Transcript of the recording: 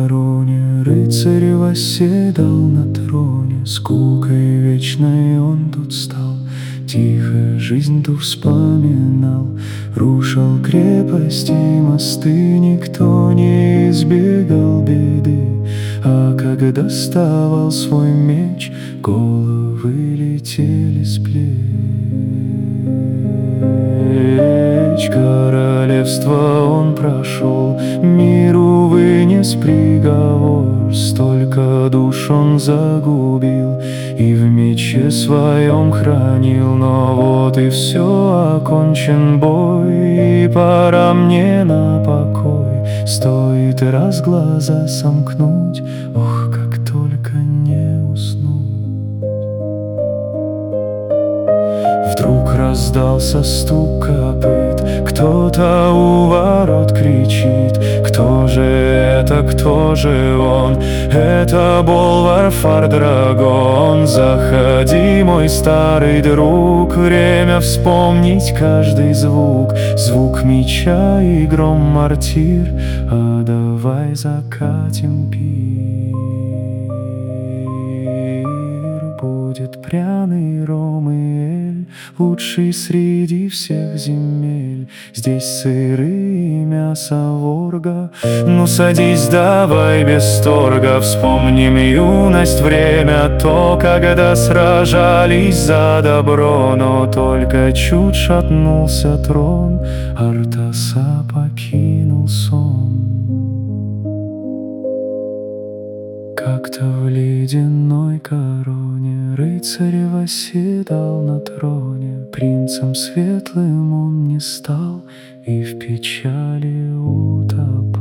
короне рыцарь восседал на троне, скукой вечной он тут стал, тихо жизнь ту вспоминал. Рушил крепости и мосты, никто не избегал беды, а когда доставал свой меч, головы летели с плеч. Королевство он прошел, миру вынес приговор, столько душ он загубил и в мече своем хранил. Но вот и все, окончен бой, и пора мне на покой. Стоит раз глаза сомкнуть, ох, как только не уснуть. Вдруг раздался стук копыт, кто-то у ворот кричит. Кто же это, кто же он? Это Болвар Фар-Драгон. Заходи, мой старый друг, время вспомнить каждый звук. Звук меча и гром мортир, а давай закатим пир. Будет пряный ром и эль, лучший среди всех земель. Здесь сыры и мясо ворга. Ну садись, давай без торга. Вспомним юность, время то, когда сражались за добро. Но только чуть шатнулся трон, Артаса покинул сон. Как-то в ледяной короне рыцарь восседал на троне. Принцем светлым он не стал и в печали утопал.